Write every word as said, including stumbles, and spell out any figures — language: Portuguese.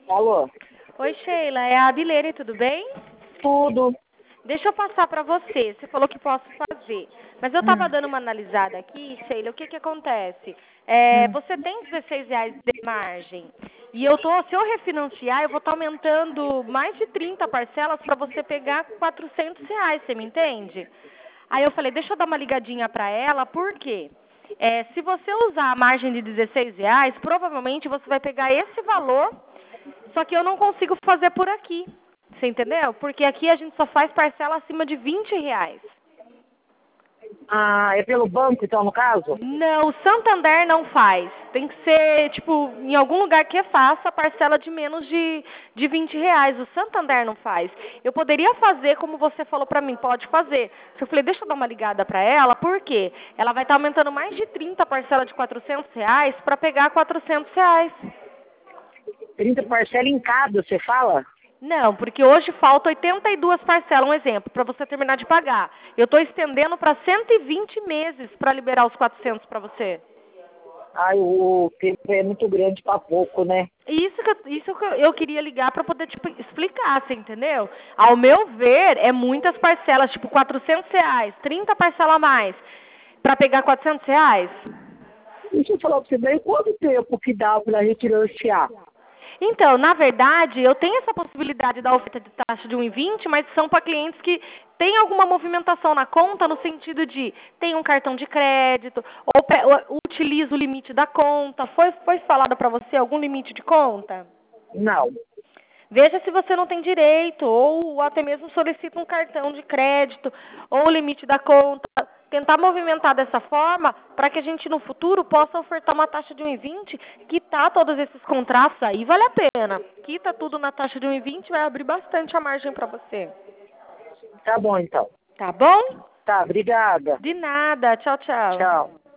Alô? Oi, Sheila, é a Abilene, tudo bem? Tudo. Deixa eu passar para você. Você falou que posso fazer. Mas eu estava Hum, dando uma analisada aqui, Sheila, o que que acontece? É, hum. você tem dezesseis reais de margem. E eu tô, se eu refinanciar, eu vou estar aumentando mais de trinta parcelas para você pegar quatrocentos reais, você me entende? Aí eu falei, deixa eu dar uma ligadinha para ela, por quê? É, se você usar a margem de dezesseis reais, provavelmente você vai pegar esse valor, só que eu não consigo fazer por aqui. Você entendeu? Porque aqui a gente só faz parcela acima de vinte reais. Ah, é pelo banco, então, no caso? Não, o Santander não faz. Tem que ser, tipo, em algum lugar que faça a parcela de menos de, de vinte reais. O Santander não faz. Eu poderia fazer como você falou pra mim, pode fazer. Eu falei, deixa eu dar uma ligada pra ela, por quê? Ela vai estar aumentando mais de trinta parcela de quatrocentos reais pra pegar quatrocentos reais. trinta parcelas em cada, você fala? Não, porque hoje falta oitenta e duas parcelas, um exemplo, para você terminar de pagar. Eu estou estendendo para cento e vinte meses para liberar os quatrocentos para você. Ai, o tempo é muito grande para pouco, né? Isso que, eu, isso que eu eu queria ligar para poder te explicar, você entendeu? Ao meu ver, é muitas parcelas, tipo quatrocentos reais, trinta parcelas a mais, para pegar quatrocentos reais. Deixa eu falar pra você, daí quanto tempo que dá pra gente financiar? Então, na verdade, eu tenho essa possibilidade da oferta de taxa de um e vinte, mas são para clientes que têm alguma movimentação na conta no sentido de tem um cartão de crédito ou, pe- ou utiliza o limite da conta. Foi, foi falado para você algum limite de conta? Não. Veja se você não tem direito, ou até mesmo solicita um cartão de crédito, ou o limite da conta. Tentar movimentar dessa forma, para que a gente no futuro possa ofertar uma taxa de um e vinte, quitar todos esses contratos aí, vale a pena. Quita tudo na taxa de um e vinte, vai abrir bastante a margem para você. Tá bom, então. Tá bom? Tá, obrigada. De nada. Tchau, tchau. Tchau.